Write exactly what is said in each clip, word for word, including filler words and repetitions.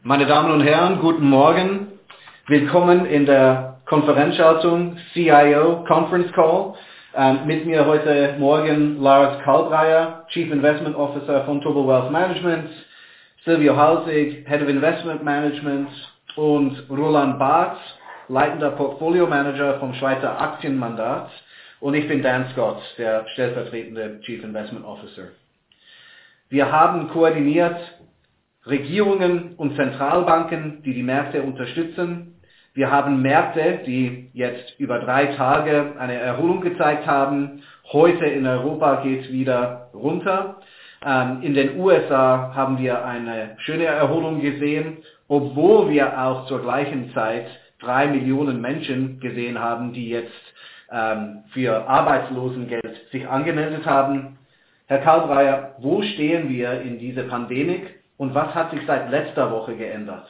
Meine Damen und Herren, guten Morgen. Willkommen in der Konferenzschaltung C I O Conference Call. Ähm, mit mir heute Morgen Lars Kalbreyer, Chief Investment Officer von Tobel Wealth Management, Silvio Halsig, Head of Investment Management und Roland Barth, leitender Portfolio Manager vom Schweizer Aktienmandat. Und ich bin Dan Scott, der stellvertretende Chief Investment Officer. Wir haben koordiniert Regierungen und Zentralbanken, die die Märkte unterstützen. Wir haben Märkte, die jetzt über drei Tage eine Erholung gezeigt haben. Heute in Europa geht es wieder runter. Ähm, in den U S A haben wir eine schöne Erholung gesehen, obwohl wir auch zur gleichen Zeit drei Millionen Menschen gesehen haben, die jetzt ähm, für Arbeitslosengeld sich angemeldet haben. Herr Kalbreyer, wo stehen wir in dieser Pandemie? Und was hat sich seit letzter Woche geändert?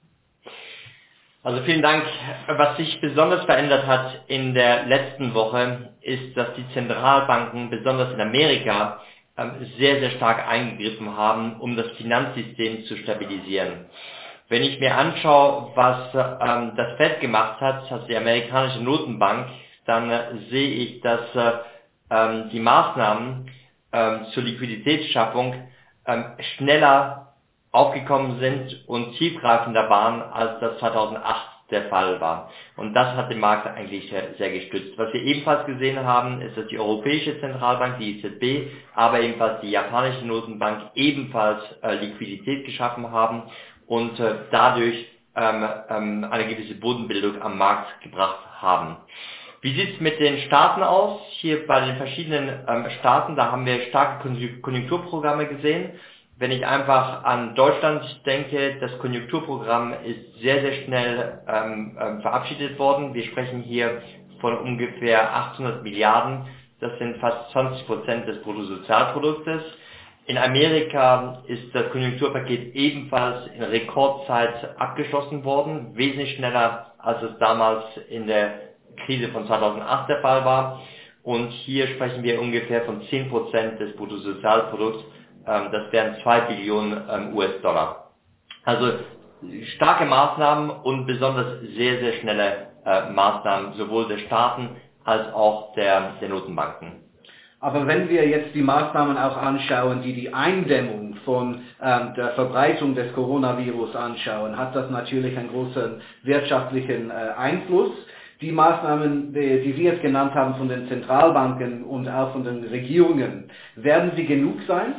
Also vielen Dank. Was sich besonders verändert hat in der letzten Woche, ist, dass die Zentralbanken, besonders in Amerika, sehr, sehr stark eingegriffen haben, um das Finanzsystem zu stabilisieren. Wenn ich mir anschaue, was ähm, das Fed gemacht hat, also die amerikanische Notenbank, dann äh, sehe ich, dass äh, ähm, die Maßnahmen ähm, zur Liquiditätsschaffung ähm, schneller aufgekommen sind und tiefgreifender waren, als das zweitausendacht der Fall war. Und das hat den Markt eigentlich sehr gestützt. Was wir ebenfalls gesehen haben, ist, dass die Europäische Zentralbank, die E Z B, aber ebenfalls die japanische Notenbank ebenfalls äh, Liquidität geschaffen haben und äh, dadurch ähm, ähm, eine gewisse Bodenbildung am Markt gebracht haben. Wie sieht es mit den Staaten aus? Hier bei den verschiedenen ähm, Staaten, da haben wir starke Konjunkturprogramme gesehen. Wenn ich einfach an Deutschland denke, das Konjunkturprogramm ist sehr, sehr schnell ähm, ähm, verabschiedet worden. Wir sprechen hier von ungefähr achthundert Milliarden. Das sind fast zwanzig Prozent des Bruttosozialproduktes. In Amerika ist das Konjunkturpaket ebenfalls in Rekordzeit abgeschlossen worden, wesentlich schneller, als es damals in der Krise von zweitausendacht der Fall war. Und hier sprechen wir ungefähr von zehn Prozent des Bruttosozialprodukts. Das wären zwei Billionen U S-Dollar. Also starke Maßnahmen und besonders sehr, sehr schnelle äh, Maßnahmen, sowohl der Staaten als auch der, der Notenbanken. Aber wenn wir jetzt die Maßnahmen auch anschauen, die die Eindämmung von ähm, der Verbreitung des Coronavirus anschauen, hat das natürlich einen großen wirtschaftlichen äh, Einfluss. Die Maßnahmen, die, die Sie jetzt genannt haben von den Zentralbanken und auch von den Regierungen, werden sie genug sein?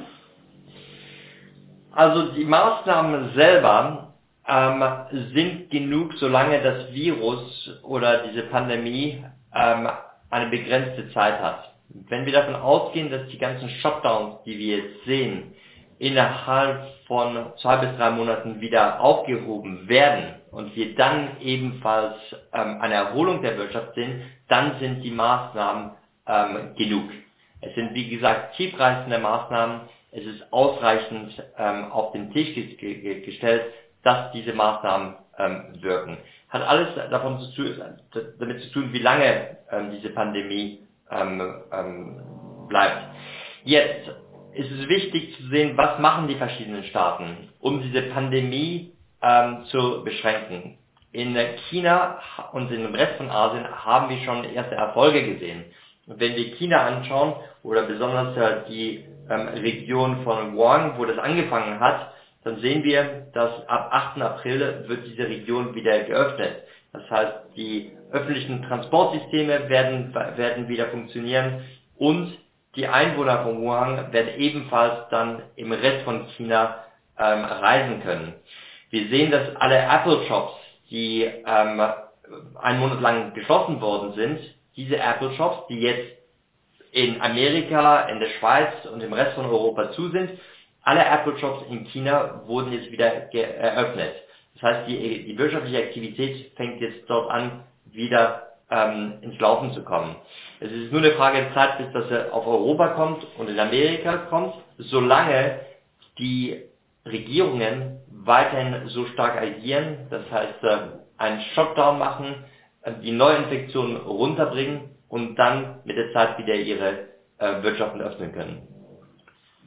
Also die Maßnahmen selber ähm, sind genug, solange das Virus oder diese Pandemie ähm, eine begrenzte Zeit hat. Wenn wir davon ausgehen, dass die ganzen Shutdowns, die wir jetzt sehen, innerhalb von zwei bis drei Monaten wieder aufgehoben werden und wir dann ebenfalls ähm, eine Erholung der Wirtschaft sehen, dann sind die Maßnahmen ähm, genug. Es sind, wie gesagt, tiefreichende Maßnahmen. Es ist ausreichend ähm, auf den Tisch ge- ge- gestellt, dass diese Maßnahmen ähm, wirken. Hat alles davon zu tun, damit zu tun, wie lange ähm, diese Pandemie ähm, ähm, bleibt. Jetzt ist es wichtig zu sehen, was machen die verschiedenen Staaten, um diese Pandemie ähm, zu beschränken. In China und in dem Rest von Asien haben wir schon erste Erfolge gesehen. Und wenn wir China anschauen, oder besonders äh, die ähm, Region von Wuhan, wo das angefangen hat, dann sehen wir, dass ab achten April wird diese Region wieder geöffnet. Das heißt, die öffentlichen Transportsysteme werden, werden wieder funktionieren und die Einwohner von Wuhan werden ebenfalls dann im Rest von China ähm, reisen können. Wir sehen, dass alle Apple Shops, die ähm, einen Monat lang geschlossen worden sind, diese Apple Shops, die jetzt in Amerika, in der Schweiz und im Rest von Europa zu sind, alle Apple Shops in China wurden jetzt wieder eröffnet. Das heißt, die, die wirtschaftliche Aktivität fängt jetzt dort an, wieder ähm, ins Laufen zu kommen. Es ist nur eine Frage der Zeit, bis das auf Europa kommt und in Amerika kommt, solange die Regierungen weiterhin so stark agieren, das heißt, äh, einen Shutdown machen, äh, die Neuinfektionen runterbringen und dann mit der Zeit wieder ihre äh, Wirtschaften öffnen können.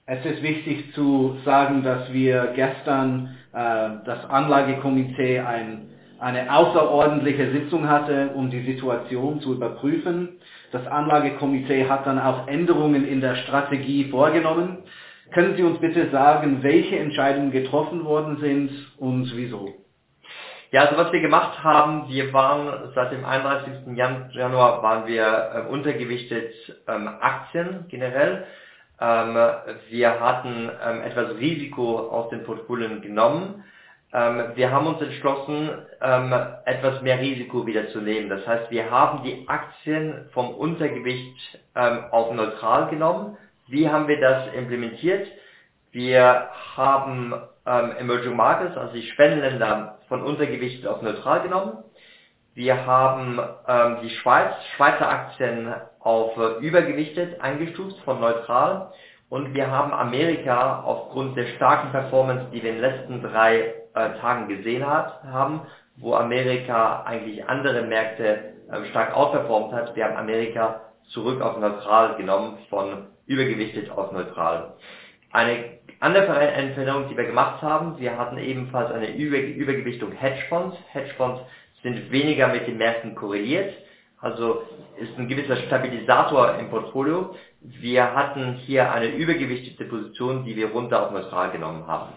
Es ist wichtig zu sagen, dass wir gestern äh, das Anlagekomitee ein, eine außerordentliche Sitzung hatte, um die Situation zu überprüfen. Das Anlagekomitee hat dann auch Änderungen in der Strategie vorgenommen. Können Sie uns bitte sagen, welche Entscheidungen getroffen worden sind und wieso? Ja, also was wir gemacht haben, wir waren seit dem einunddreißigsten Januar waren wir ähm, untergewichtet ähm, Aktien generell. Ähm, wir hatten ähm, etwas Risiko aus den Portfolien genommen. Ähm, wir haben uns entschlossen, ähm, etwas mehr Risiko wieder zu nehmen. Das heißt, wir haben die Aktien vom Untergewicht ähm, auf neutral genommen. Wie haben wir das implementiert? Wir haben ähm, Emerging Markets, also die Schwellenländer, von Untergewicht auf neutral genommen. Wir haben ähm, die Schweiz, Schweizer Aktien auf äh, übergewichtet eingestuft von neutral. Und wir haben Amerika aufgrund der starken Performance, die wir in den letzten drei äh, Tagen gesehen hat, haben, wo Amerika eigentlich andere Märkte äh, stark outperformt hat. Wir haben Amerika zurück auf neutral genommen, von übergewichtet auf neutral. Eine andere Veränderung, die wir gemacht haben, wir hatten ebenfalls eine Über Übergewichtung Hedgefonds. Hedgefonds sind weniger mit den Märkten korreliert, also ist ein gewisser Stabilisator im Portfolio. Wir hatten hier eine übergewichtete Position, die wir runter auf neutral genommen haben.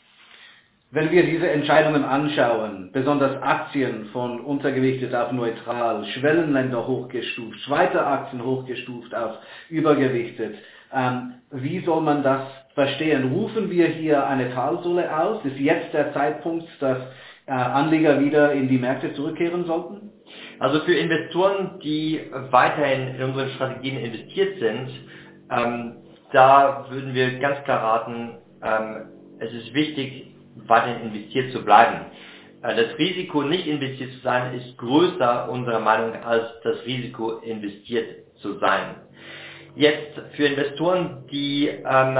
Wenn wir diese Entscheidungen anschauen, besonders Aktien von untergewichtet auf neutral, Schwellenländer hochgestuft, Schweizer Aktien hochgestuft auf übergewichtet, ähm, wie soll man das verstehen? Rufen wir hier eine Talsohle aus? Ist jetzt der Zeitpunkt, dass äh, Anleger wieder in die Märkte zurückkehren sollten? Also für Investoren, die weiterhin in unseren Strategien investiert sind, ähm, da würden wir ganz klar raten, ähm, es ist wichtig, weiterhin investiert zu bleiben. Äh, das Risiko, nicht investiert zu sein, ist größer unserer Meinung nach als das Risiko, investiert zu sein. Jetzt für Investoren, die ähm,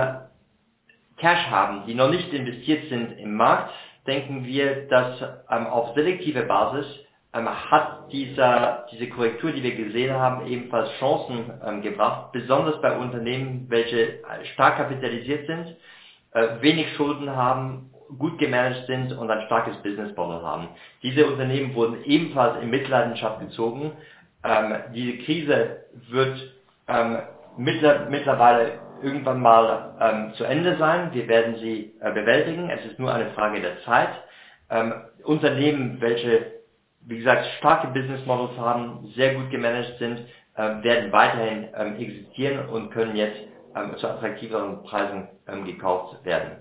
Cash haben, die noch nicht investiert sind im Markt, denken wir, dass ähm, auf selektive Basis ähm, hat dieser, diese Korrektur, die wir gesehen haben, ebenfalls Chancen ähm, gebracht, besonders bei Unternehmen, welche stark kapitalisiert sind, äh, wenig Schulden haben, gut gemanagt sind und ein starkes Business Model haben. Diese Unternehmen wurden ebenfalls in Mitleidenschaft gezogen. Ähm, diese Krise wird ähm, mittler, mittlerweile irgendwann mal ähm, zu Ende sein. Wir werden sie äh, bewältigen. Es ist nur eine Frage der Zeit. Ähm, Unternehmen, welche, wie gesagt, starke Business Models haben, sehr gut gemanagt sind, äh, werden weiterhin ähm, existieren und können jetzt ähm, zu attraktiveren Preisen ähm, gekauft werden.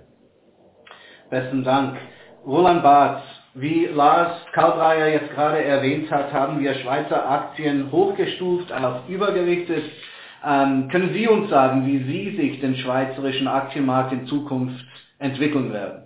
Besten Dank. Roland Barth, wie Lars Kaltreier jetzt gerade erwähnt hat, haben wir Schweizer Aktien hochgestuft auf übergewichtet. Ähm, können Sie uns sagen, wie Sie sich den schweizerischen Aktienmarkt in Zukunft entwickeln werden?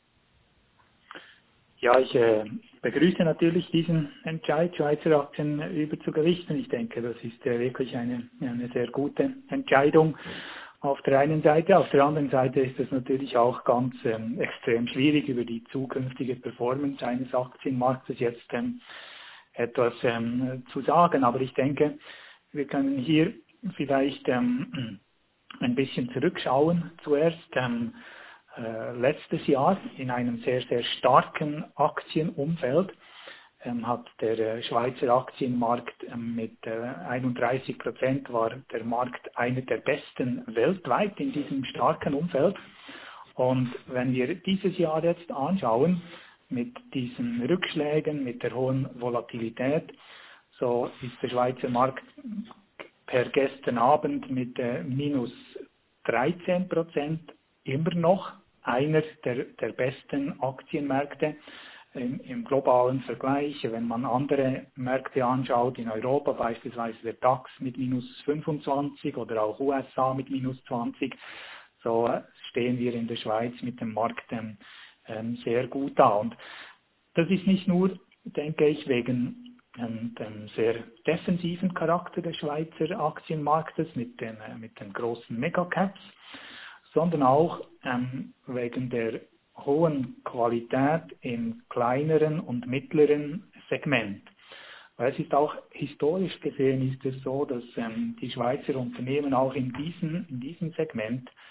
Ja, ich äh, begrüße natürlich diesen Entscheid, Schweizer Aktien überzugewichten. Ich denke, das ist äh, wirklich eine, eine sehr gute Entscheidung auf der einen Seite. Auf der anderen Seite ist es natürlich auch ganz ähm, extrem schwierig, über die zukünftige Performance eines Aktienmarktes jetzt ähm, etwas ähm, zu sagen. Aber ich denke, wir können hier vielleicht ähm, ein bisschen zurückschauen zuerst. Ähm, äh, letztes Jahr in einem sehr, sehr starken Aktienumfeld ähm, hat der äh, Schweizer Aktienmarkt ähm, mit äh, einunddreißig Prozent war der Markt einer der besten weltweit in diesem starken Umfeld. Und wenn wir dieses Jahr jetzt anschauen, mit diesen Rückschlägen, mit der hohen Volatilität, so ist der Schweizer Markt per gestern Abend mit äh, minus dreizehn Prozent immer noch einer der, der besten Aktienmärkte im, im globalen Vergleich. Wenn man andere Märkte anschaut, in Europa beispielsweise der DAX mit minus fünfundzwanzig oder auch U S A mit minus zwanzig, so stehen wir in der Schweiz mit dem Markt ähm, sehr gut da. Und das ist nicht nur, denke ich, wegen ähm, dem sehr defensiven Charakter des Schweizer Aktienmarktes mit den, äh, mit den großen Megacaps, sondern auch ähm, wegen der hohen Qualität im kleineren und mittleren Segment. Weil es ist auch historisch gesehen ist es so, dass ähm, die Schweizer Unternehmen auch in diesem, in diesem Segment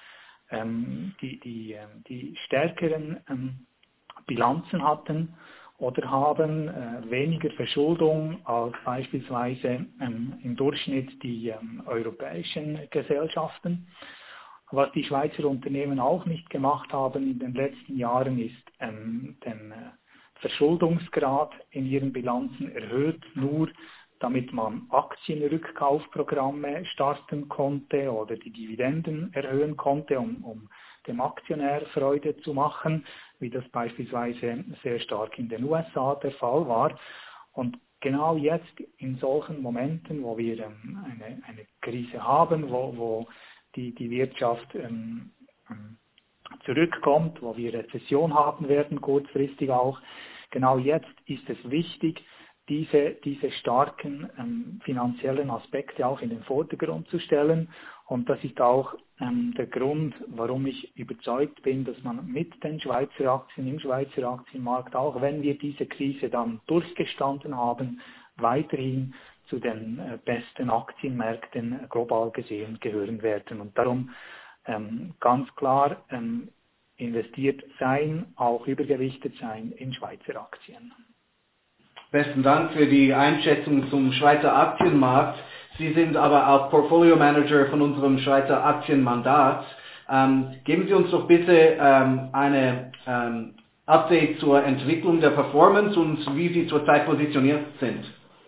ähm, die, die, ähm, die stärkeren ähm, Bilanzen hatten oder haben äh, weniger Verschuldung als beispielsweise ähm, im Durchschnitt die ähm, europäischen Gesellschaften. Was die Schweizer Unternehmen auch nicht gemacht haben in den letzten Jahren, ist ähm, den äh, Verschuldungsgrad in ihren Bilanzen erhöht, nur damit man Aktienrückkaufprogramme starten konnte oder die Dividenden erhöhen konnte, um, um dem Aktionär Freude zu machen, wie das beispielsweise sehr stark in den U S A der Fall war. Und genau jetzt in solchen Momenten, wo wir ähm, eine, eine Krise haben, wo, wo die, die Wirtschaft ähm, zurückkommt, wo wir Rezession haben werden, kurzfristig auch, genau jetzt ist es wichtig, diese, diese starken ähm, finanziellen Aspekte auch in den Vordergrund zu stellen. Und das ist auch ähm, der Grund, warum ich überzeugt bin, dass man mit den Schweizer Aktien im Schweizer Aktienmarkt, auch wenn wir diese Krise dann durchgestanden haben, weiterhin zu den äh, besten Aktienmärkten äh, global gesehen gehören werden. Und darum ähm, ganz klar ähm, investiert sein, auch übergewichtet sein in Schweizer Aktien. Besten Dank für die Einschätzung zum Schweizer Aktienmarkt. Sie sind aber auch Portfolio Manager von unserem Schweizer Aktienmandat. Ähm, geben Sie uns doch bitte ähm, eine ähm, Update zur Entwicklung der Performance und wie Sie zurzeit positioniert sind.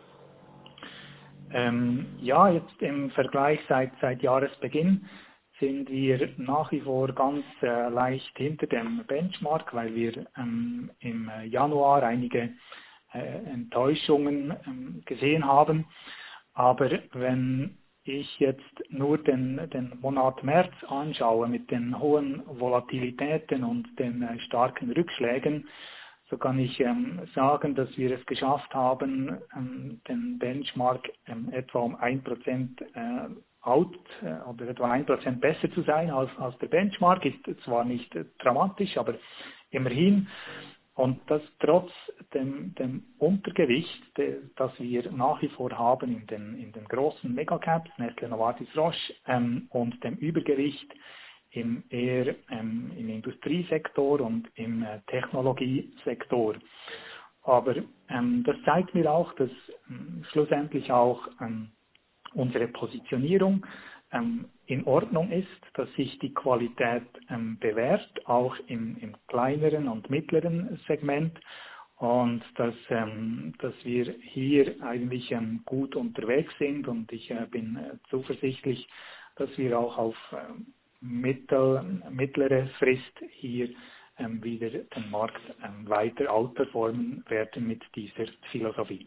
Ähm, ja, jetzt im Vergleich seit, seit Jahresbeginn sind wir nach wie vor ganz äh, leicht hinter dem Benchmark, weil wir ähm, im Januar einige äh, Enttäuschungen ähm, gesehen haben. Aber wenn ich jetzt nur den, den Monat März anschaue mit den hohen Volatilitäten und den äh, starken Rückschlägen, so kann ich ähm, sagen, dass wir es geschafft haben, ähm, den Benchmark ähm, etwa um ein Prozent äh, out äh, oder etwa ein Prozent besser zu sein als, als der Benchmark. Ist zwar nicht äh, dramatisch, aber immerhin. Und das trotz dem, dem Untergewicht, de, das wir nach wie vor haben in den, in den großen Megacaps, Nestlé, Novartis, Roche, ähm, und dem Übergewicht im eher ähm, im Industriesektor und im äh, Technologiesektor. Aber ähm, das zeigt mir auch, dass ähm, schlussendlich auch ähm, unsere Positionierung ähm, in Ordnung ist, dass sich die Qualität ähm, bewährt, auch im, im kleineren und mittleren Segment, und dass, ähm, dass wir hier eigentlich ähm, gut unterwegs sind, und ich äh, bin äh, zuversichtlich, dass wir auch auf ähm, mittel, mittlere Frist hier ähm, wieder den Markt ähm, weiter outperformen werden mit dieser Philosophie.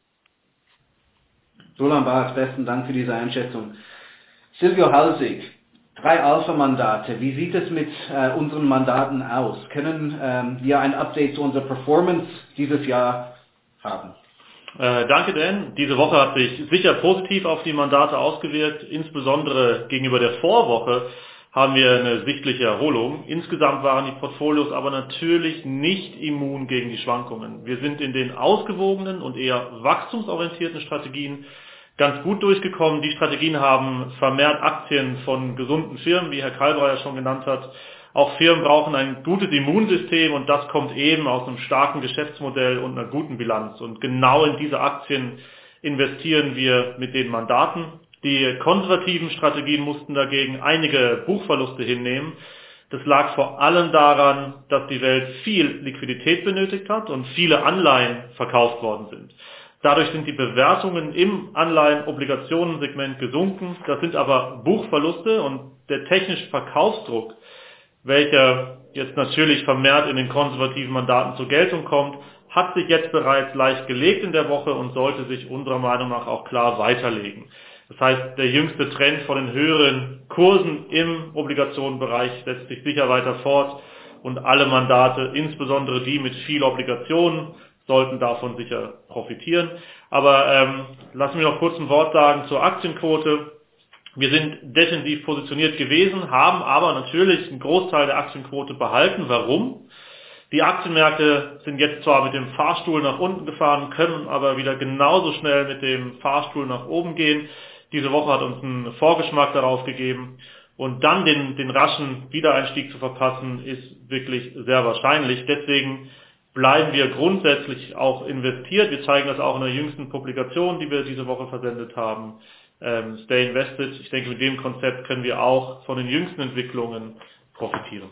Roland Barth, besten Dank für diese Einschätzung. Silvio Halsig, drei Alpha-Mandate. Wie sieht es mit äh, unseren Mandaten aus? Können ähm, wir ein Update zu unserer Performance dieses Jahr haben? Äh, danke, Dan. Diese Woche hat sich sicher positiv auf die Mandate ausgewirkt. Insbesondere gegenüber der Vorwoche haben wir eine sichtliche Erholung. Insgesamt waren die Portfolios aber natürlich nicht immun gegen die Schwankungen. Wir sind in den ausgewogenen und eher wachstumsorientierten Strategien ganz gut durchgekommen. Die Strategien haben vermehrt Aktien von gesunden Firmen, wie Herr Kalbreyer schon genannt hat. Auch Firmen brauchen ein gutes Immunsystem, und das kommt eben aus einem starken Geschäftsmodell und einer guten Bilanz. Und genau in diese Aktien investieren wir mit den Mandaten. Die konservativen Strategien mussten dagegen einige Buchverluste hinnehmen. Das lag vor allem daran, dass die Welt viel Liquidität benötigt hat und viele Anleihen verkauft worden sind. Dadurch sind die Bewertungen im Anleihen-Obligationen-Segment gesunken. Das sind aber Buchverluste, und der technische Verkaufsdruck, welcher jetzt natürlich vermehrt in den konservativen Mandaten zur Geltung kommt, hat sich jetzt bereits leicht gelegt in der Woche und sollte sich unserer Meinung nach auch klar weiterlegen. Das heißt, der jüngste Trend von den höheren Kursen im Obligationenbereich setzt sich sicher weiter fort, und alle Mandate, insbesondere die mit viel Obligationen, sollten davon sicher profitieren. Aber ähm, lassen wir noch kurz ein Wort sagen zur Aktienquote. Wir sind defensiv positioniert gewesen, haben aber natürlich einen Großteil der Aktienquote behalten. Warum? Die Aktienmärkte sind jetzt zwar mit dem Fahrstuhl nach unten gefahren, können aber wieder genauso schnell mit dem Fahrstuhl nach oben gehen. Diese Woche hat uns einen Vorgeschmack darauf gegeben. Und dann den, den raschen Wiedereinstieg zu verpassen, ist wirklich sehr wahrscheinlich. Deswegen bleiben wir grundsätzlich auch investiert. Wir zeigen das auch in der jüngsten Publikation, die wir diese Woche versendet haben. Ähm, Stay Invested. Ich denke, mit dem Konzept können wir auch von den jüngsten Entwicklungen profitieren.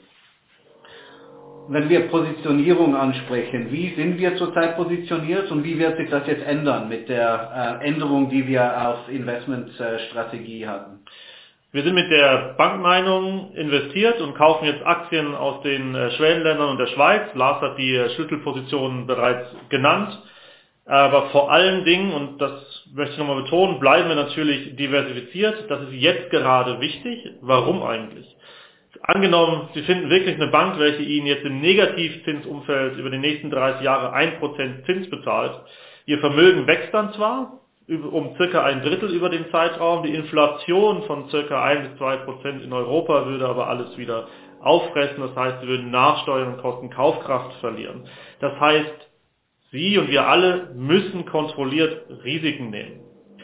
Wenn wir Positionierung ansprechen, wie sind wir zurzeit positioniert und wie wird sich das jetzt ändern mit der äh, Änderung, die wir auf Investmentstrategie hatten? Wir sind mit der Bankmeinung investiert und kaufen jetzt Aktien aus den äh, Schwellenländern und der Schweiz. Lars hat die äh, Schlüsselpositionen bereits genannt. Aber vor allen Dingen, und das möchte ich nochmal betonen, bleiben wir natürlich diversifiziert. Das ist jetzt gerade wichtig. Warum eigentlich? Angenommen, Sie finden wirklich eine Bank, welche Ihnen jetzt im Negativzinsumfeld über die nächsten dreißig Jahre ein Prozent Zins bezahlt. Ihr Vermögen wächst dann zwar um circa ein Drittel über den Zeitraum, die Inflation von circa ein bis zwei Prozent in Europa würde aber alles wieder auffressen. Das heißt, Sie würden Nachsteuern und Kosten Kaufkraft verlieren. Das heißt, Sie und wir alle müssen kontrolliert Risiken nehmen.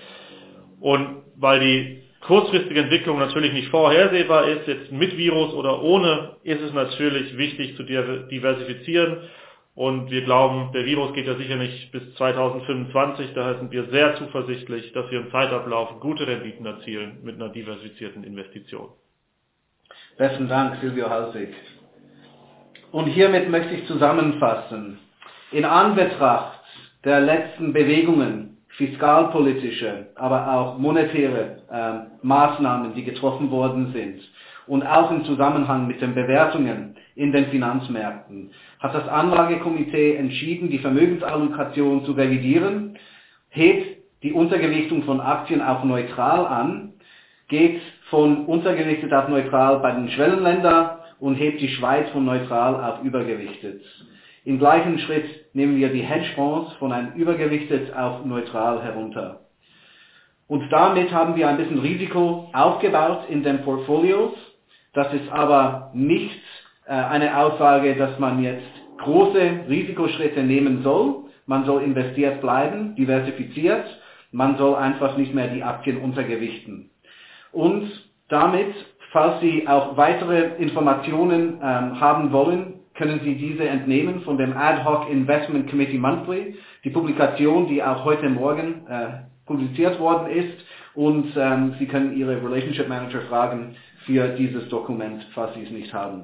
Und weil die kurzfristige Entwicklung natürlich nicht vorhersehbar ist, jetzt mit Virus oder ohne, ist es natürlich wichtig zu diversifizieren. Und wir glauben, der Virus geht ja sicher nicht bis zweitausendfünfundzwanzig, daher sind wir sehr zuversichtlich, dass wir im Zeitablauf gute Renditen erzielen mit einer diversifizierten Investition. Besten Dank, Silvio Halsig. Und hiermit möchte ich zusammenfassen. In Anbetracht der letzten Bewegungen, fiskalpolitische, aber auch monetäre äh, Maßnahmen, die getroffen worden sind und auch im Zusammenhang mit den Bewertungen in den Finanzmärkten, hat das Anlagekomitee entschieden, die Vermögensallokation zu revidieren, hebt die Untergewichtung von Aktien auf neutral an, geht von untergewichtet auf neutral bei den Schwellenländern und hebt die Schweiz von neutral auf übergewichtet. Im gleichen Schritt nehmen wir die Hedgefonds von einem übergewichtet auf neutral herunter. Und damit haben wir ein bisschen Risiko aufgebaut in den Portfolios. Das ist aber nicht äh, eine Aussage, dass man jetzt große Risikoschritte nehmen soll. Man soll investiert bleiben, diversifiziert. Man soll einfach nicht mehr die Aktien untergewichten. Und damit, falls Sie auch weitere Informationen ähm, haben wollen, können Sie diese entnehmen von dem Ad Hoc Investment Committee Monthly, die Publikation, die auch heute Morgen äh, publiziert worden ist. Und ähm, Sie können Ihre Relationship Manager fragen für dieses Dokument, falls Sie es nicht haben.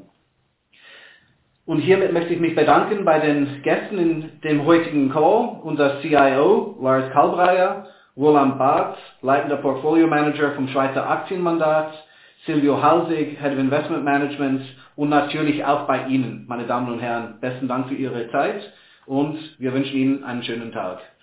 Und hiermit möchte ich mich bedanken bei den Gästen in dem heutigen Call, unser C I O Lars Kalbreyer, Roland Barth, leitender Portfolio Manager vom Schweizer Aktienmandat, Silvio Halsig, Head of Investment Management und natürlich auch bei Ihnen, meine Damen und Herren. Besten Dank für Ihre Zeit und wir wünschen Ihnen einen schönen Tag.